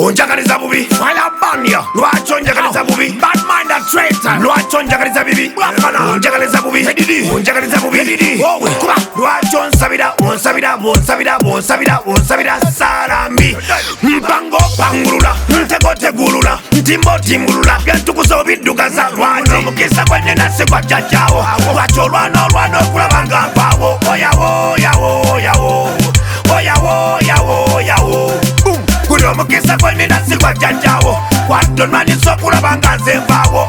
onjagaliza bubi firebanya lwaki onjagaliza bubi badminder traitor lwaki onjagaliza bibi onjagaliza bubi onjagaliza bubi wowe kuba lwaki onsabira sarambi mpango pangulula ntegotegulula ntimbotimbulula byantukuza obiddugaza lwaki omukisa gwenenasi gwa jjajjawo lwaki olwana okulabanga mpaawo oyawo kuli omukisa gwenenasi gwa jjajjawo watonwanisa okulabanga nze nvaawo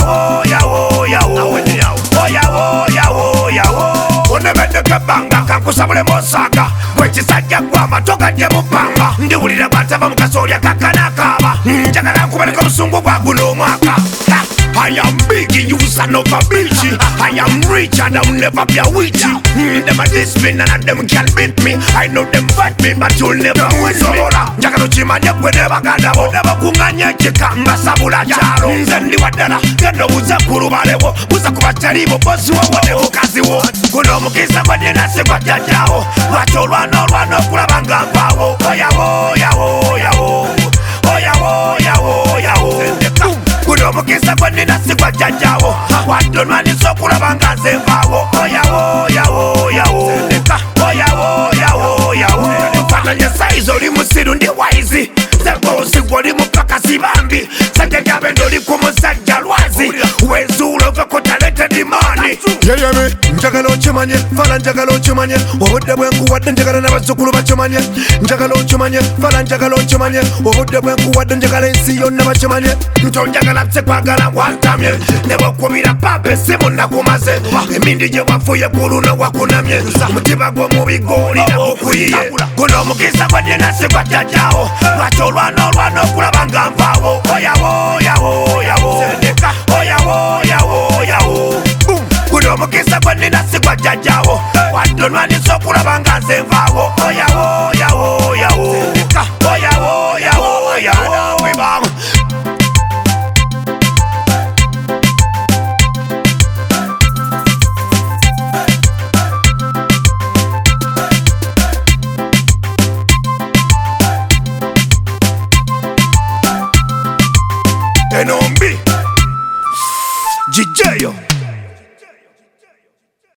onebedekebanga kankusabulemu osaaga bwekisajja gw'amato gajje mupanga ndiwulira bwatava mukasolya kakanakaaba njagala nkubaleka obusungu bwa guno omwaka I am big, you son of a bitch. I am rich and I'll never be a witch. Them a diss me, none of them can beat me. I know them fight me, but you'll never win me. Njagala chimanya kwe never gandabo. Never kunganya chika mbasabula charo. Nzendi wadala, gendo buza kurubalewo. Buza kubacharibo, bosi wa wadewo kazi wo. Kuno mukisa kwa dinasi kwa jajao. Wacho lwano kulabanga mpawo. Kuno mukisa kwa dinasi kwa jajao. Watonwanisa okulabanga nze nvaawo. Mfananya saizi oli musiru ndi waizi. Zekosi gwoli mupakasi bambi. Sajjajabe ndoli ku musajja lwazi. Wezuula ove ku talented money. Yeyeme njagala okimanye, fala njagala okimanye. Obudde bwenkuwadde njagala n'abazzukulu bakimanye. Njagala okimanye, fala njagala okimanye. Obudde bwenkuwadde njagala ensi yonna bakimanye. Ntonjagala sekwagala wantamye. Ne bw'okubira papa essimu nakumaze. Emindi gye wafuye ku luno wakunamye. Mutiba gw'omubi gw'olina okuyiye. Guno omukisa gwa dinasi gwa jjajjaawo. Lwaki olwana okulabanga nvaawo. Guno omukisa gwa dinasi gwa jjajjaawo. Watonwanisa okulabanga nze nvaawo. Enombi Jijeyo